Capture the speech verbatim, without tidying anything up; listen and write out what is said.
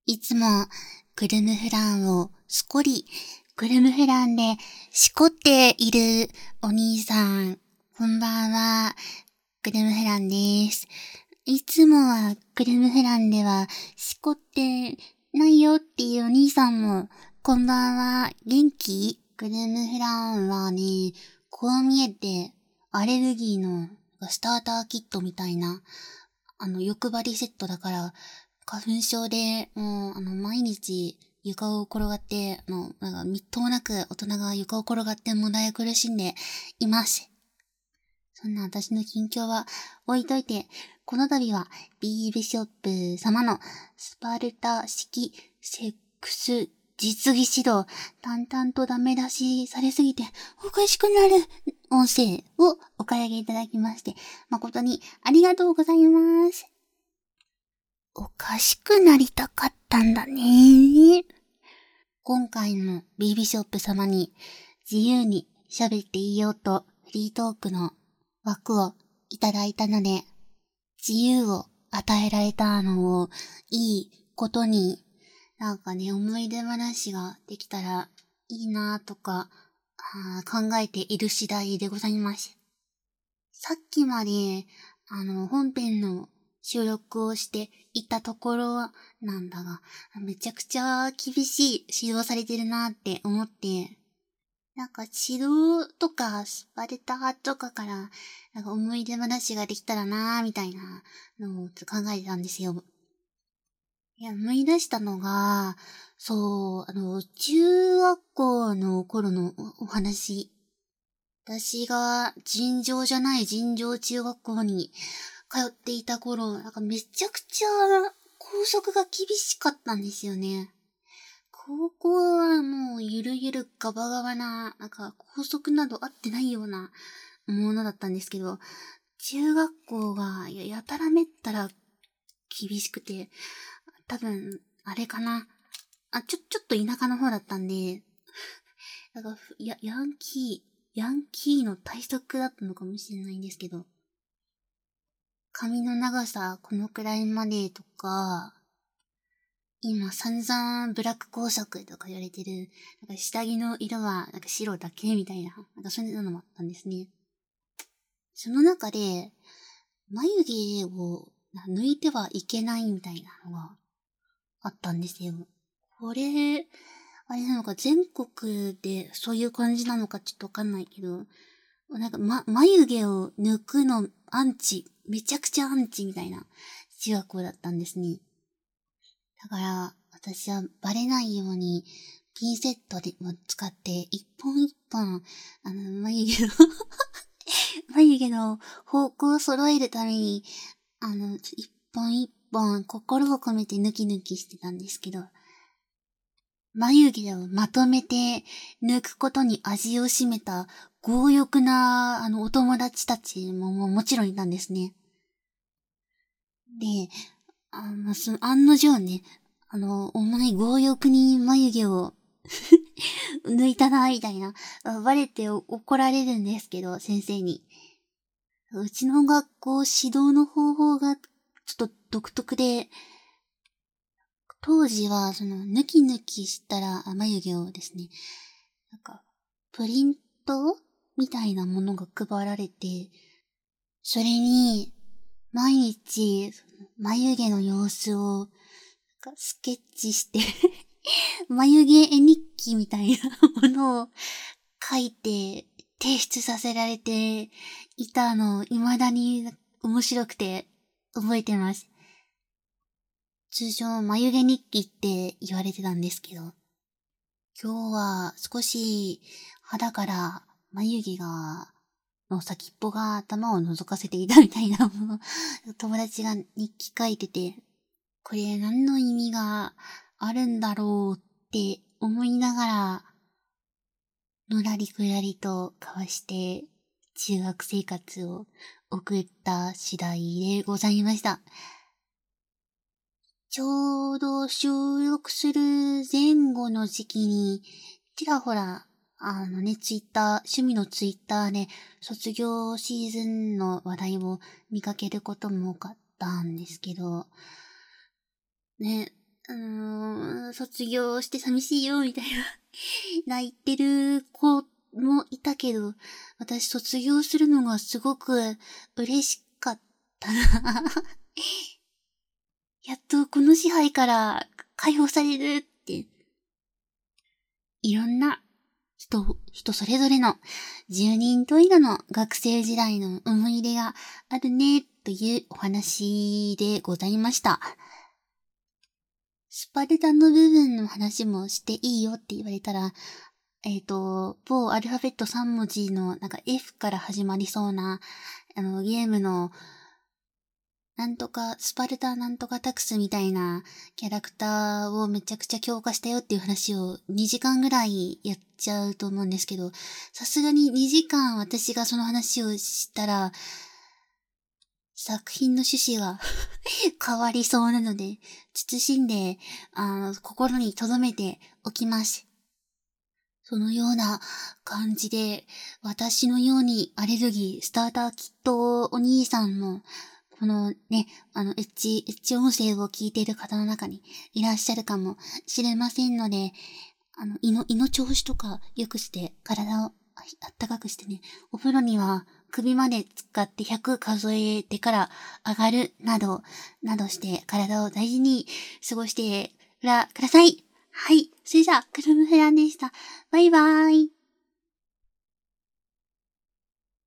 いつもクルムフランをすこり、クルムフランでしこっているお兄さん、こんばんは、クルムフランです。いつもはクルムフランではしこってないよっていうお兄さんも、こんばんは、元気？クルムフランはね、こう見えてアレルギーのスターターキットみたいな、あの欲張りセットだから、花粉症で、もう、あの、毎日床を転がって、あの、なんか、みっともなく大人が床を転がって問題を苦しんでいます。そんな私の近況は置いといて、この度は B ビショップ様のスパルタ式セックス実技指導、淡々とダメ出しされすぎておかしくなる音声をお買い上げいただきまして、誠にありがとうございます。おかしくなりたかったんだね。今回の B ビショップ様に自由に喋っていいよとフリートークの枠をいただいたので、自由を与えられたのをいいことに、なんかね、思い出話ができたらいいなとか考えている次第でございます。さっきまであの本編の収録をしていたところなんだが、めちゃくちゃ厳しい指導されてるなって思って、なんか指導とかスパルタとかからなんか思い出話ができたらなーみたいなのを考えてたんですよ。いや、思い出したのが、そう、あの、中学校の頃のお話。私が尋常じゃない尋常中学校に通っていた頃、なんかめちゃくちゃ校則が厳しかったんですよね。高校はもうゆるゆるガバガバな、なんか校則などあってないようなものだったんですけど、中学校がややたらめったら厳しくて、多分、あれかな。あ、ちょ、ちょっと田舎の方だったんで、なんか、や、ヤンキー、ヤンキーの対策だったのかもしれないんですけど、髪の長さこのくらいまでとか、今散々ブラック工作とか言われてる、なんか下着の色はなんか白だけみたいな、なんかそういうのもあったんですね。その中で、眉毛を抜いてはいけないみたいなのがあったんですよ。これ、あれなのか全国でそういう感じなのかちょっとわかんないけど、なんかま、眉毛を抜くのアンチ、めちゃくちゃアンチみたいな中学校だったんですね。だから、私はバレないように、ピンセットでも使って、一本一本、あの、眉毛の眉毛の方向を揃えるために、あの、一本一本心を込めて抜き抜きしてたんですけど、眉毛をまとめて抜くことに味を占めた強欲な、あの、お友達たちもももちろんいたんですね。で、あの、その、案の定ね、あの、お前強欲に眉毛を抜いたな、みたいな、バレて怒られるんですけど、先生に。うちの学校指導の方法がちょっと独特で、当時は、その、抜き抜きしたら眉毛をですね、なんか、プリントみたいなものが配られて、それに、毎日、眉毛の様子を、スケッチして眉毛絵日記みたいなものを書いて提出させられていたのを未だに面白くて覚えてます。通常眉毛日記って言われてたんですけど、今日は少し肌から眉毛がの先っぽが頭を覗かせていたみたいなもの、友達が日記書いてて、これ何の意味があるんだろうって思いながら、のらりくらりと交わして中学生活を送った次第でございました。ちょうど収録する前後の時期に、ちらほら、あのね、ツイッター、趣味のツイッターで卒業シーズンの話題を見かけることも多かったんですけど、ね、 あのー、卒業して寂しいよ、みたいな、泣いてる子もいたけど、私卒業するのがすごく嬉しかったな。やっとこの支配から解放されるって。いろんな人、人それぞれのじゅうにんといらの学生時代の思い出があるね、というお話でございました。スパルタの部分の話もしていいよって言われたら、えっと、某アルファベットさん文字のなんか F から始まりそうな、あの、ゲームの、なんとか、スパルタなんとかタクスみたいなキャラクターをめちゃくちゃ強化したよっていう話をにじかんぐらいやっちゃうと思うんですけど、さすがににじかん私がその話をしたら、作品の趣旨が変わりそうなので、慎んで、あの、心に留めておきます。そのような感じで、私のようにアレルギー、スターターキットお兄さんも、このね、あの、エッチ、エッチ音声を聞いている方の中にいらっしゃるかもしれませんので、あの、胃の、胃の調子とか良くして、体をあったかくしてね、お風呂には首まで使ってひゃく数えてから上がるなど、などして体を大事に過ごしてください。はい。それじゃあ、クルムフランでした。バイバーイ。